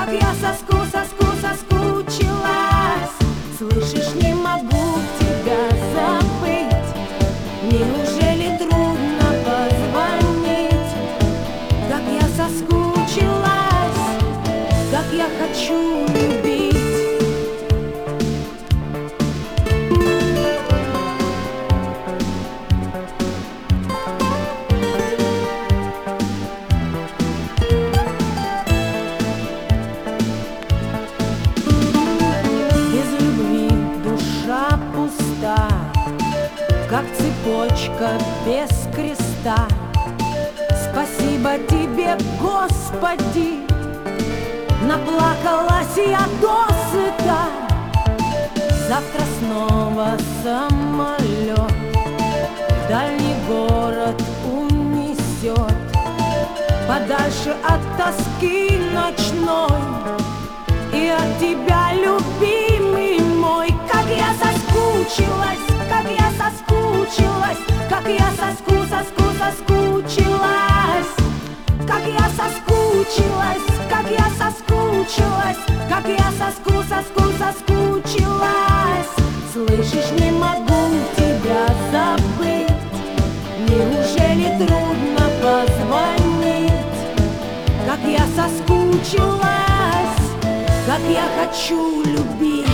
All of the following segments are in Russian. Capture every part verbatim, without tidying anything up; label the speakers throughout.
Speaker 1: как я соску, соску, соскучилась. Слышишь, не могу тебя забыть. Неужели трудно позвонить? Как я соскучилась, как я хочу любить. Как цепочка без креста. Спасибо тебе, Господи, наплакалась я досыта. Завтра снова самолет в дальний город унесет, подальше от тоски ночной и от тебя, любимый мой. Как я соскучилась, как я соскучилась, как я соску, соску, соскучилась. Как я соскучилась, как я соскучилась, как я соску, соску, соскучилась. Слышишь, не могу тебя забыть. Неужели трудно позвонить? Как я соскучилась, как я хочу любить.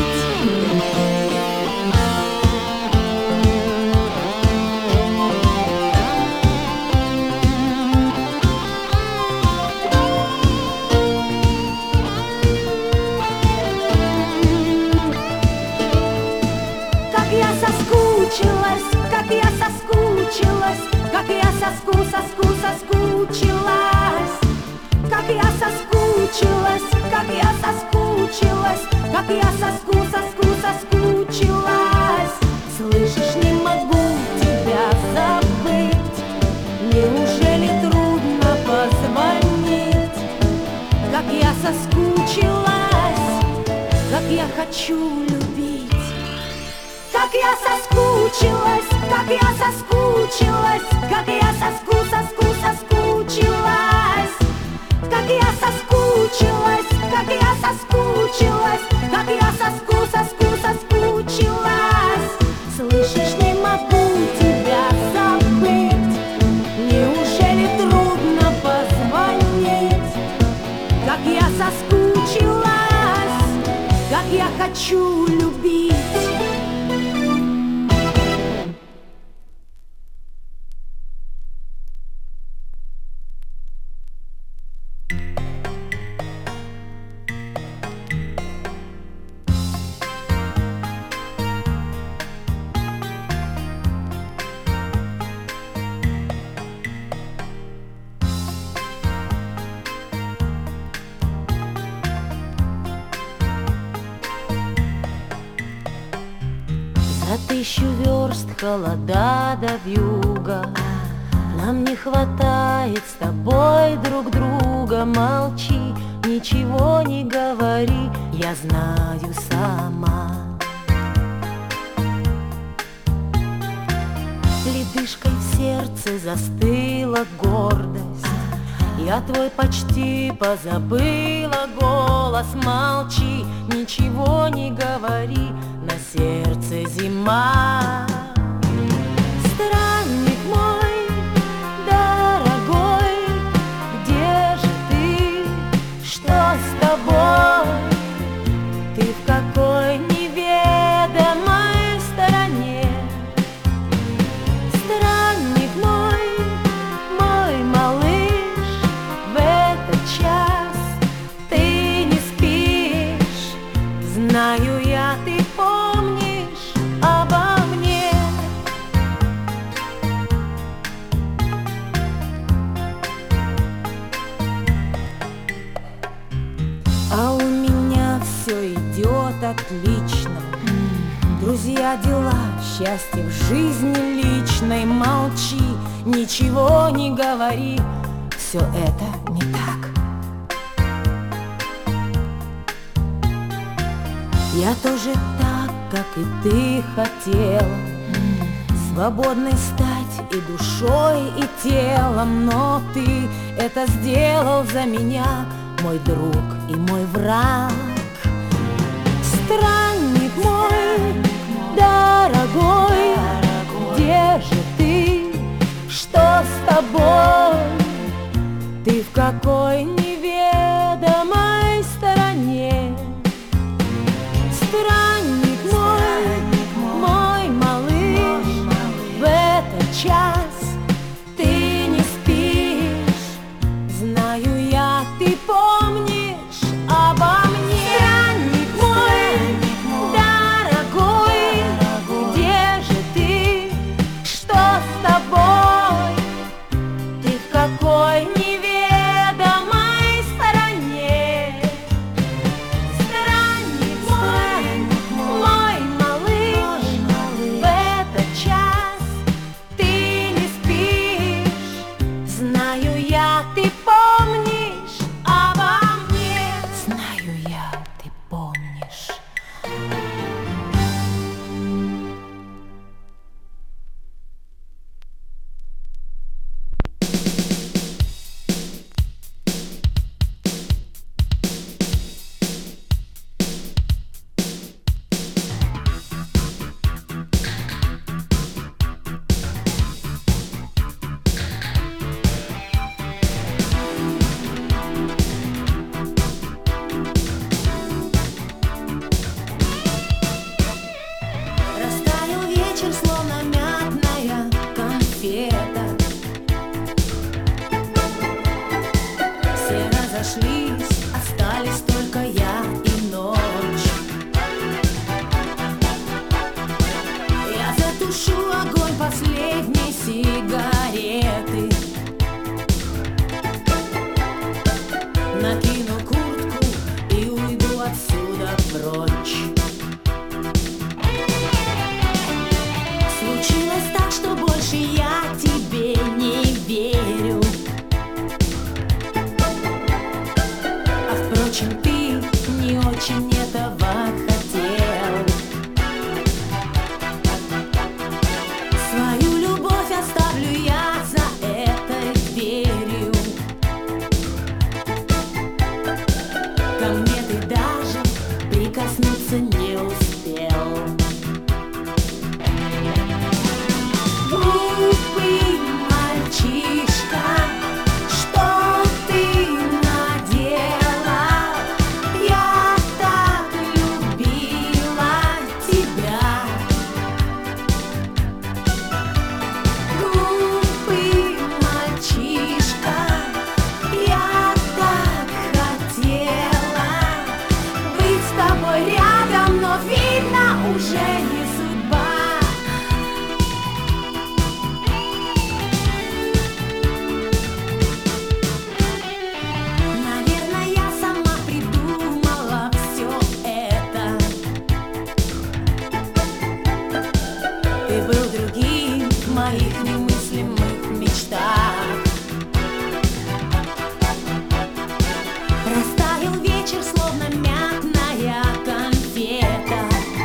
Speaker 1: Как я соскучилась, как я соску, соску, соскучилась. Как я соскучилась, как я соскучилась, как я соску, соску, соскучилась. Слышишь, не могу тебя забыть. Неужели трудно позвонить? Как я соскучилась, как я хочу любить. Как я соскучилась, как я соскучилась, как я соску, соску, соскучилась. Как я соскучилась, как я соскучилась, как я соску, соску, соскучилась. Слышишь, не могу тебя забыть. Неужели трудно позвонить? Как я соскучилась, как я хочу любить.
Speaker 2: За тысячу верст холода до вьюга, нам не хватает с тобой друг друга. Молчи, ничего не говори, я знаю сама. Ледышкой в сердце застыла гордость, я твой почти позабыла голос. Молчи, ничего не говори, на сердце зима. Странник мой, дорогой, где же ты? Что с тобой? Ты в какой неведомой стороне? Странник мой, мой малыш, в этот час ты не спишь. Знаю я, ты помнишь обо мне.
Speaker 1: А у меня все идет отлично. Друзья, дела, счастье в жизни личной. Молчи, ничего не говори, все это не так. Я тоже так, как и ты хотела, свободной стать и душой, и телом. Но ты это сделал за меня, мой друг и мой враг. Странник мой, дорогой, где же ты, что с тобой? Ты в какой неведомой стороне? Странник мой, мой малыш, в этот час ты не спишь. Знаю я, ты помнишь обо мне. Странник мой, дорогой, где же ты, что с тобой? Ты в какой неведомой стороне? Странник мой, мой малыш, в этот час ты не спишь. Знаю я, ты помнишь обо мне. Знаю я, ты помнишь. Растаял вечер, словно мятная конфета. Все разошлись, остались только я и ночь. Я затушу огонь последней сигареты, накину куртку и уйду отсюда прочь. Случилось так, что больше я тебе не верю. А впрочем, ты не очень этого хотел. Свою любовь оставлю я за этой дверью. Ко мне ты даже прикоснуться не успел. Глупый мальчишка, что ты наделал? Я так любила тебя. Глупый мальчишка, я так хотела быть с тобой рядом, но видно уже не судьба. Наверное, я сама придумала все это. Ты был другим в моих немыслимых мечтах. Растаял вечер, словно мятная конфета,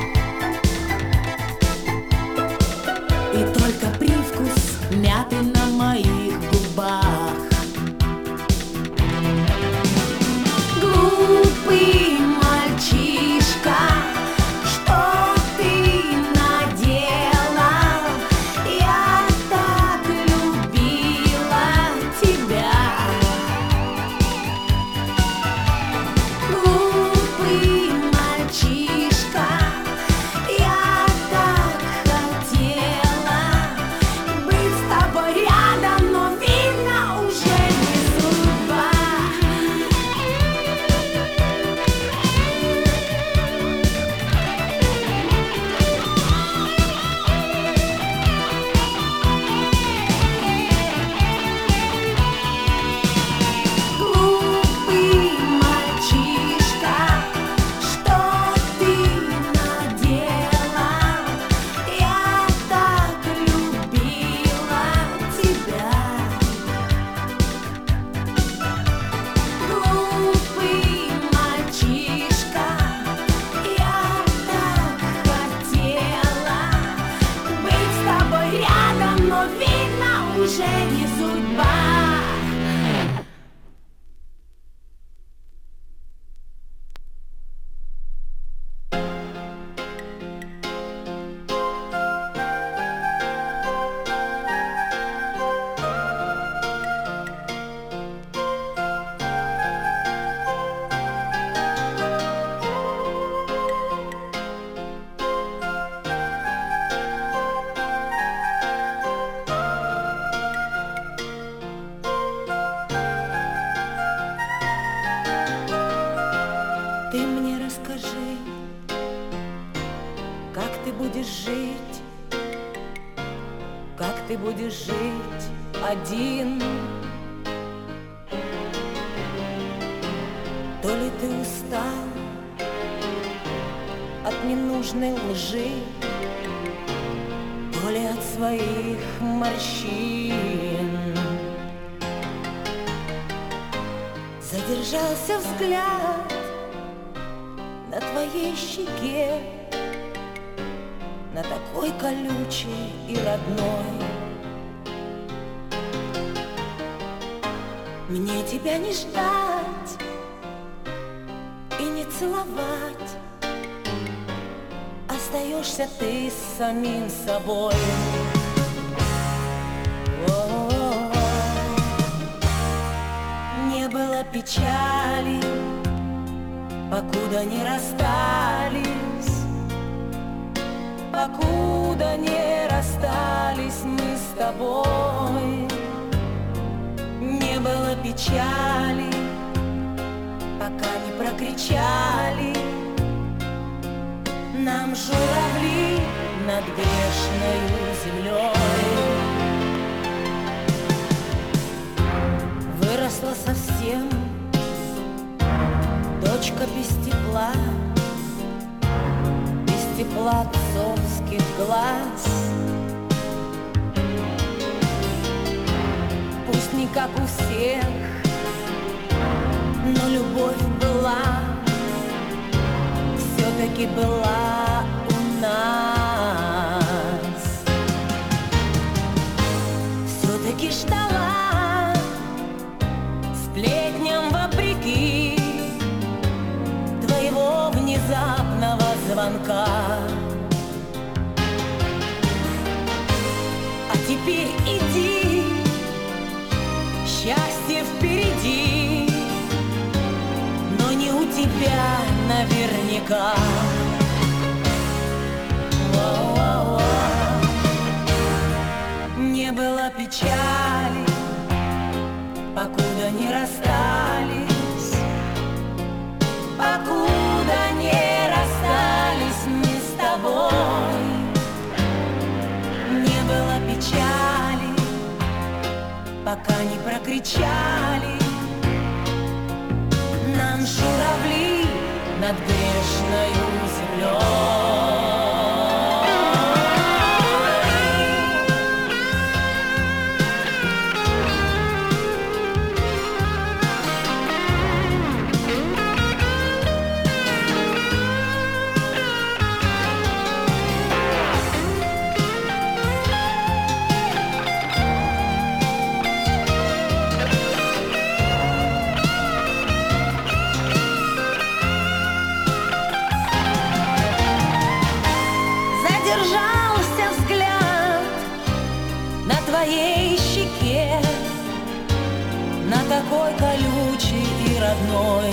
Speaker 1: и только привкус мяты на моих губах. Глупый мальчишка, что ты наделал? Я так любила тебя. Глупый мальчишка, я так хотела быть с тобой рядом, но видно уже не судьба. Глупый мальчишка, что ты наделал? Я так любила тебя. Глупый мальчишка, я так хотела быть с тобой рядом, но видно уже не судьба. Как ты будешь жить, как ты будешь жить один? То ли ты устал от ненужной лжи, то ли от своих морщин. Задержался взгляд на твоей щеке, на такой колючей и родной. Мне тебя не ждать и не целовать, остаешься ты с самим собой. О-о-о. Не было печали, покуда не расстались, покуда не расстались мы с тобой. Не было печали, пока не прокричали нам журавли над грешною землей. Выросла совсем дочка без тепла, без тепла отцовских глаз. Пусть не как у всех, но любовь была, все-таки была у нас. Все-таки ждала, сплетням вопреки, твоего внезапного звонка. А теперь иди, счастье впереди, но не у тебя наверняка. О-о-о. Не было печали, покуда не расстались, покуда не расстались мы с тобой. Не было печали, пока не прокричали нам журавли над грешною землей. Задержался взгляд на твоей щеке, на такой колючей и родной.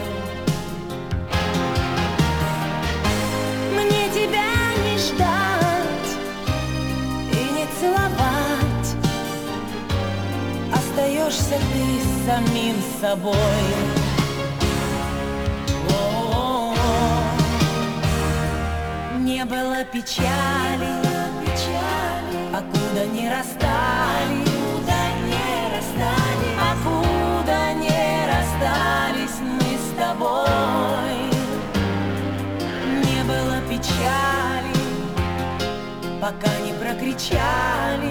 Speaker 1: Мне тебя не ждать и не целовать, остаешься ты с самим собой. Не было печали, покуда не расстались, покуда не расстались мы с тобой. Не было печали, пока не прокричали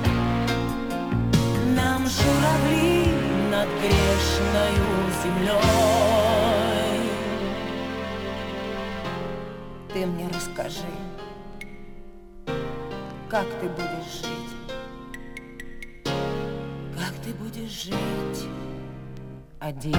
Speaker 1: нам журавли над грешною землей. Ты мне расскажи, как ты будешь жить, как ты будешь жить один.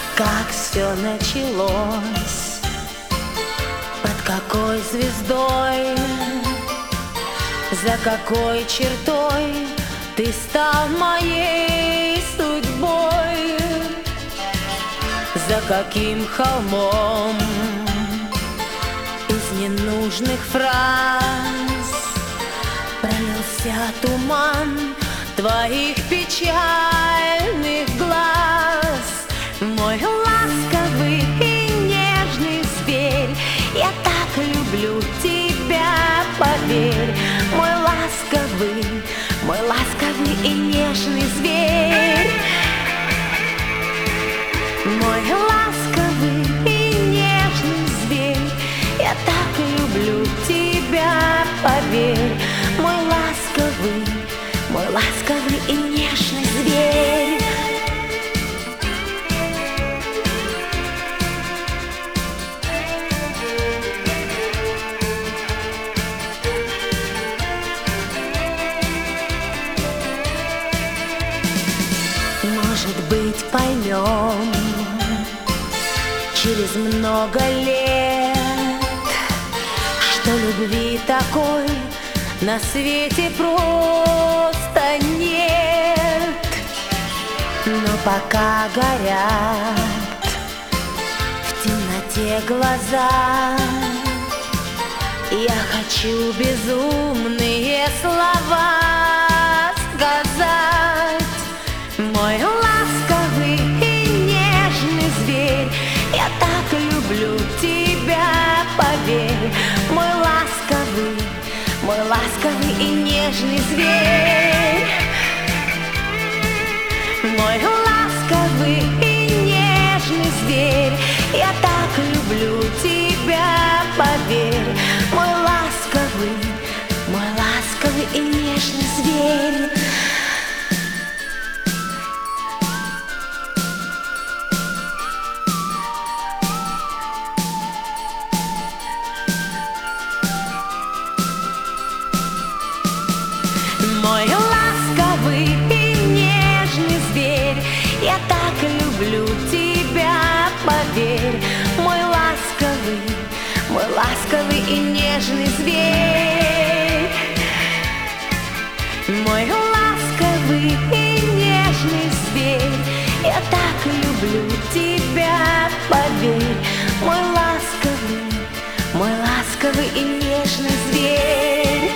Speaker 1: как все началось, под какой звездой, за какой чертой ты стал моей судьбой, за каким холмом из ненужных фраз пролился туман твоих печальных глаз. Мой ласковый и нежный зверь, я так люблю тебя, поверь. Мой ласковый, мой ласковый и нежный зверь, мой ласковый и нежный зверь, я так люблю тебя, поверь. Мой ласковый, мой ласковый и нежный зверь. Может быть, поймем через много лет, что любви такой на свете просто нет. Но пока горят в темноте глаза, я хочу безумные слова сказать. Мой ласковый и нежный зверь, я так люблю тебя, поверь. Мой ласковый, мой ласковый и нежный зверь, мой ласковый и нежный зверь, я так люблю тебя, поверь. Мой ласковый, мой ласковый и нежный зверь. Мой ласковый и нежный зверь, я так люблю тебя, поверь. Мой ласковый, мой ласковый и нежный зверь, мой ласковый и нежный зверь, я так люблю тебя, поверь. Мой ласковый, мой ласковый и нежный зверь.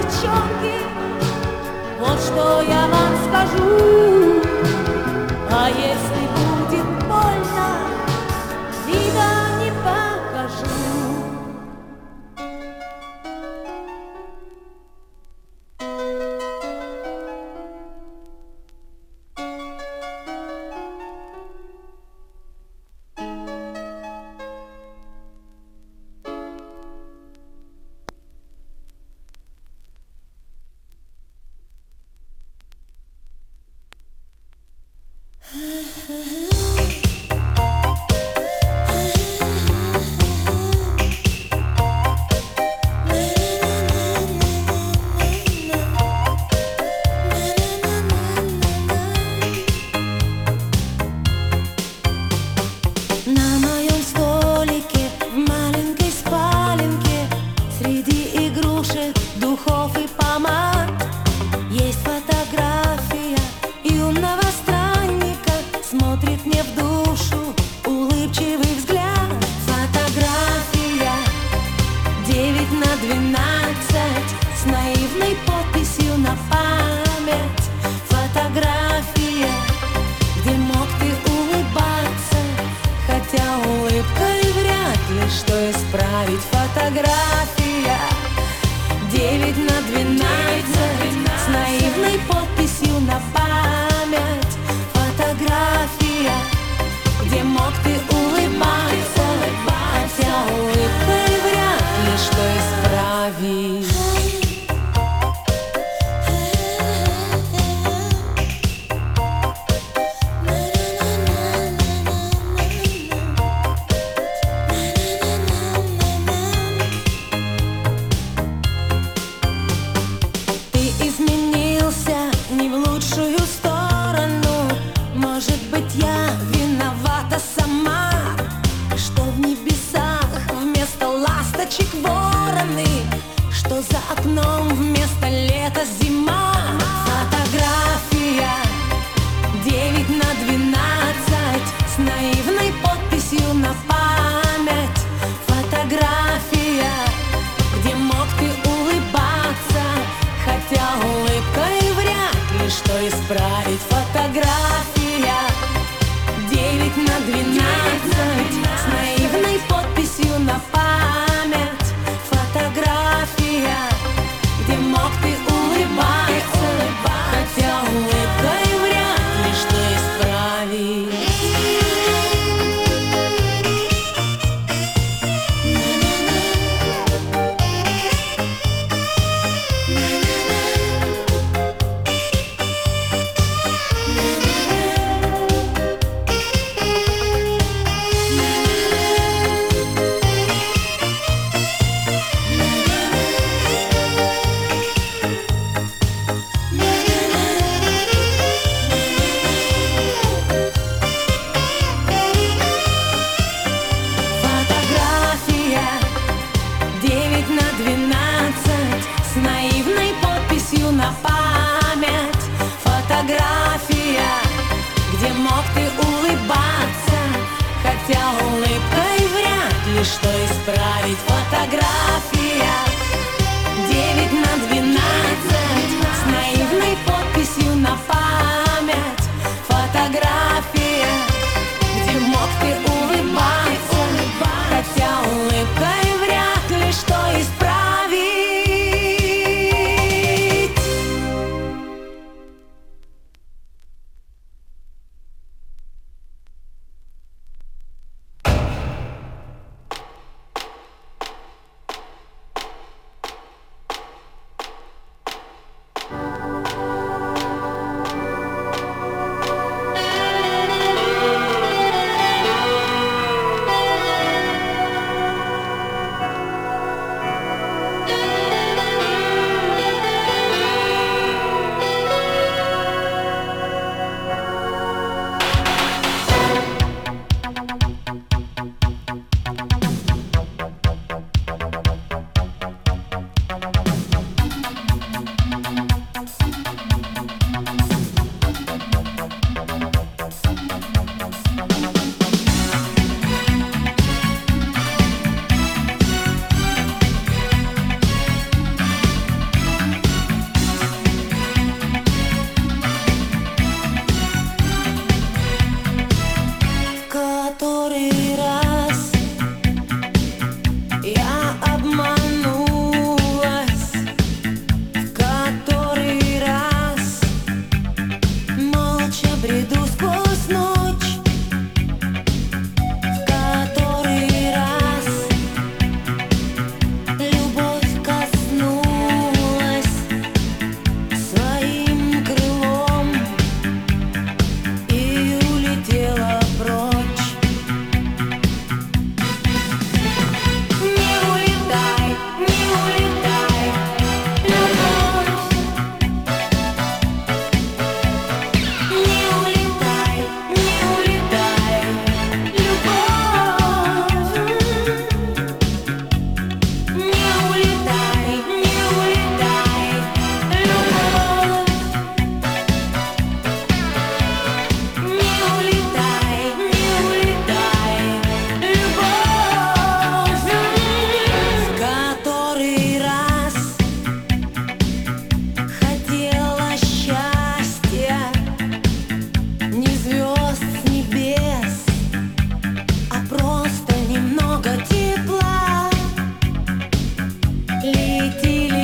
Speaker 1: девчонки, вот что я вам скажу. А если будет больно, вида не покажу.
Speaker 2: На моем столике в маленькой спаленке среди игрушек, духов и помад есть фотография юного странника, смотрит мне в душу улыбчивый взгляд. Фотография девять на двенадцать с наивной подписью на память. Фотография, где мог ты улыбаться, хотя улыбкой вряд ли что исправить. Фотография девять на двенадцать с наивной подписью на память. Фотография, где мог ты улыбаться, хотя улыбкой вряд ли что исправить. Не в лучшую сторону. Может быть, я виновата сама, что в небесах вместо ласточек вороны, что за окном вместо лета зима. Фотография девять на двенадцать с наивной подписью на память. Фотография, где мог ты улыбаться, хотя улыбкой вряд ли что исправить. Фотография девять на двенадцать с наивной подписью на память. Фотография, где мог ты улыбаться, хотя улыбкой вряд ли что исправить. светили